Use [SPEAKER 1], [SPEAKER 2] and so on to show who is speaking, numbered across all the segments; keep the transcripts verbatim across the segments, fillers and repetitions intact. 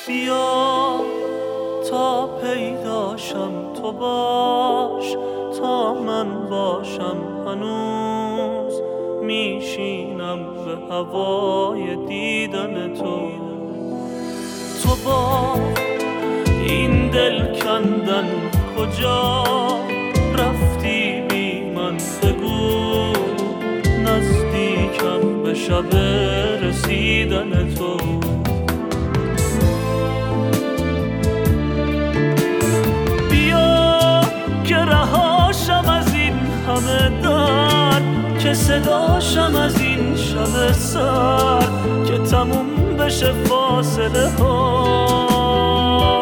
[SPEAKER 1] بیا تا پیداشم تو باش، تا من باشم هنوز میشینم به هوای دیدن تو. تو با این دل کندن کجا رفتی بی من بگو، نزدیکم به شب رسیدن تو. بیا که رهاشم از این همه در، که صداشم از این شب سر، که تموم بشه فاصله ها.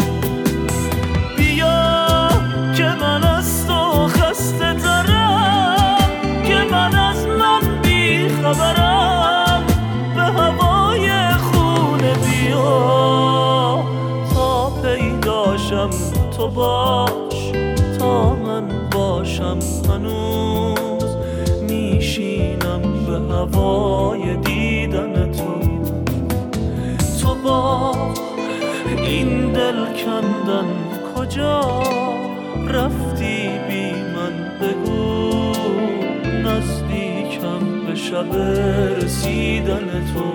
[SPEAKER 1] بیا که من از تو خسته ترم، که من از من بی خبرم، به هوای خونه بیا تا پیداشم تو باش، تا من باشم هنوز میشینم به هوای دیدن تو. تو با این دل کندن کجا رفتی بی من بگو، نزدیکم به شب رسیدن تو.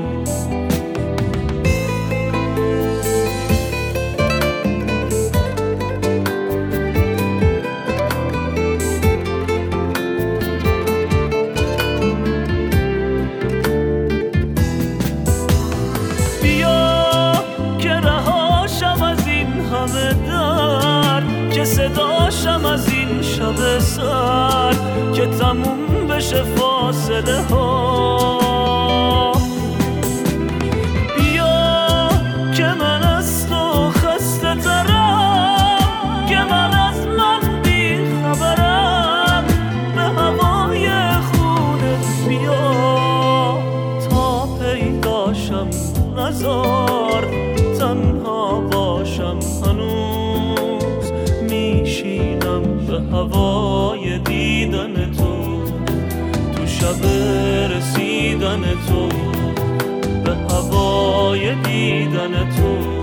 [SPEAKER 1] که صداشم از این شب سر، که تموم بشه فاصله ها. بیا که من از تو خسته ترم، که من از من بی خبرم، به هوای خونه بیا تا پیداشم، نزار تنها باشم هنوز میشینم به هوای دیدن تو. تو شب رسیدن تو، به هوای دیدن تو.